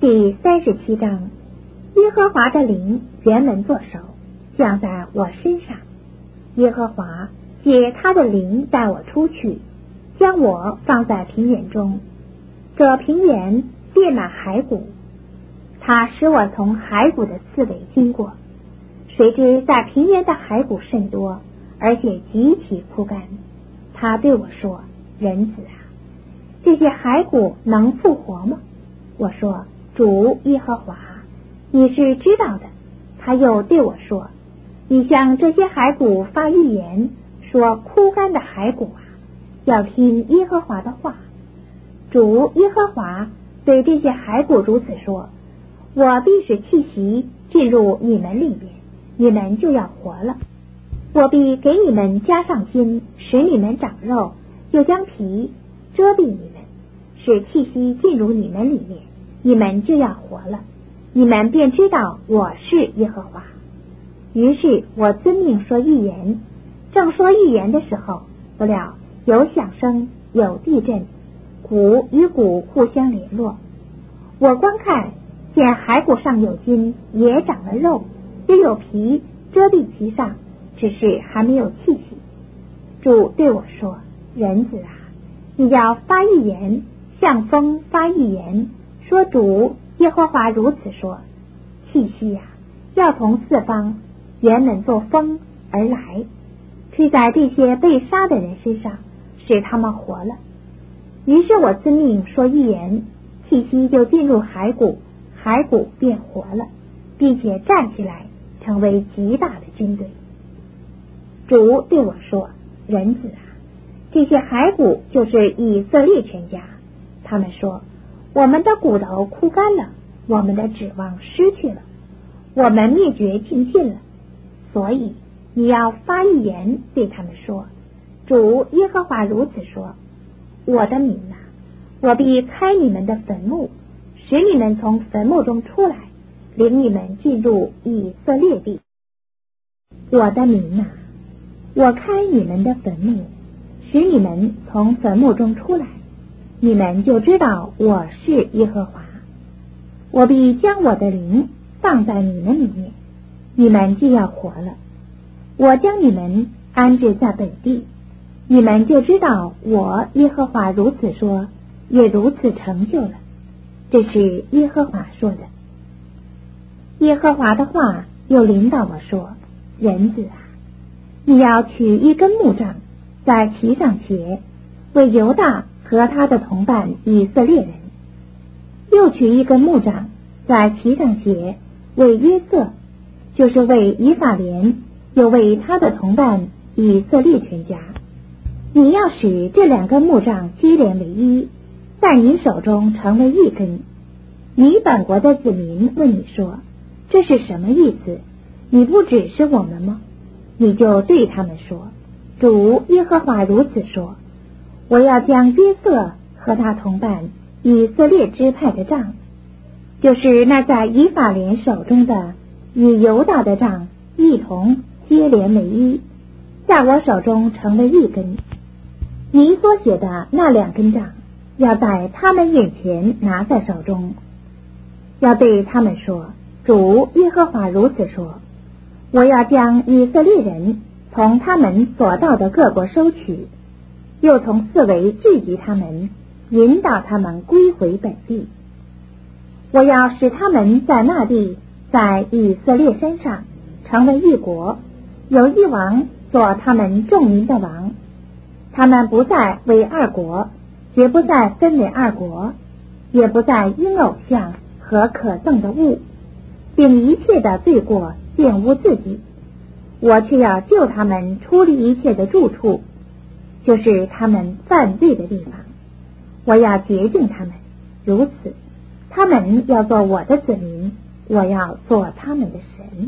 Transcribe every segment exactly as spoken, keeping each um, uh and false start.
第三十七章，耶和华的灵原文作手，降在我身上。耶和华借他的灵带我出去，将我放在平原中。这平原遍满骸骨，他使我从骸骨的四围经过。谁知在平原的骸骨甚多，而且极其枯干。他对我说：人子啊，这些骸骨能复活吗？我说：主耶和华，你是知道的。他又对我说：你向这些骸骨发预言，说枯干的骸骨啊，要听耶和华的话。主耶和华对这些骸骨如此说：我必使气息进入你们里面，你们就要活了。我必给你们加上筋，使你们长肉，又将皮遮蔽你们，使气息进入你们里面，你们就要活了。你们便知道我是耶和华。于是我遵命说预言，正说预言的时候，不料有响声，有地震，骨与骨互相联络。我观看，见骸骨上有筋，也长了肉，也有皮遮蔽其上，只是还没有气息。主对我说：人子啊，你要发预言，向风发预言，说主耶和华如此说：气息啊，要从四方原本作风而来，吹在这些被杀的人身上，使他们活了。于是我遵命说预言，气息就进入骸骨，骸骨便活了，并且站起来，成为极大的军队。主对我说：人子啊，这些骸骨就是以色列全家。他们说：我们的骨头枯干了，我们的指望失去了，我们灭绝尽尽了。所以你要发预言对他们说：主耶和华如此说：我的民啊，我必开你们的坟墓，使你们从坟墓中出来，领你们进入以色列地。我的民啊，我开你们的坟墓，使你们从坟墓中出来，你们就知道我是耶和华。我必将我的灵放在你们里面，你们就要活了。我将你们安置在本地，你们就知道我耶和华如此说，也如此成就了。这是耶和华说的。耶和华的话又临到我说：人子啊，你要取一根木杖，在其上写，为犹大和他的同伴以色列人；又取一根木杖，在其上写，为约瑟，就是为以法莲，又为他的同伴以色列全家。你要使这两根木杖接连为一，在你手中成为一根。你本国的子民问你说：这是什么意思？你不指示我们吗？你就对他们说：主耶和华如此说，我要将约瑟和他同伴以色列支派的杖，就是那在以法莲手中的与犹大的杖一同接连为一，在我手中成为一根。你所写的那两根杖，要在他们眼前拿在手中，要对他们说：主耶和华如此说，我要将以色列人从他们所到的各国收取，又从四围聚集他们，引导他们归回本地。我要使他们在那地，在以色列山上成为一国，有一王做他们众民的王。他们不再为二国，也不再分为二国，也不再因偶像和可憎的物，并一切的罪过玷污自己。我却要救他们出离一切的住处，就是他们犯罪的地方。我要洁净他们，如此他们要做我的子民，我要做他们的神。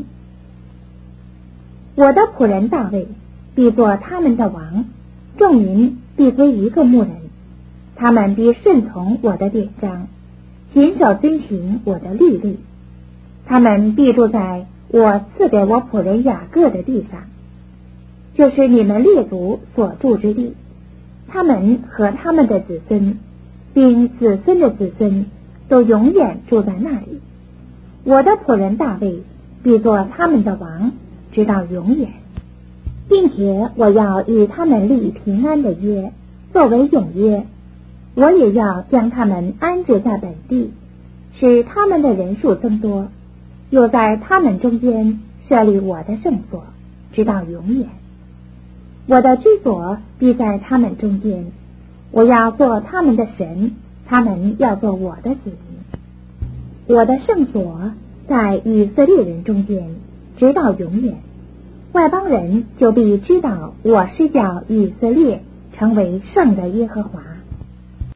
我的仆人大卫必做他们的王，众民必归一个牧人，他们必顺从我的典章，谨守遵行我的律例。他们必住在我赐给我仆人雅各的地上，就是你们列祖所住之地。他们和他们的子孙，并子孙的子孙， 都永远住在那里。我的仆人大卫必做他们的王，直到永远，并且我要与他们立平安的约，作为永约。我也要将他们安置在本地，使他们的人数增多，又在他们中间设立我的圣所，直到永远。我的居所必在他们中间，我要做他们的神，他们要做我的子民。我的圣所在以色列人中间，直到永远。外邦人就必知道我是叫以色列成为圣的耶和华。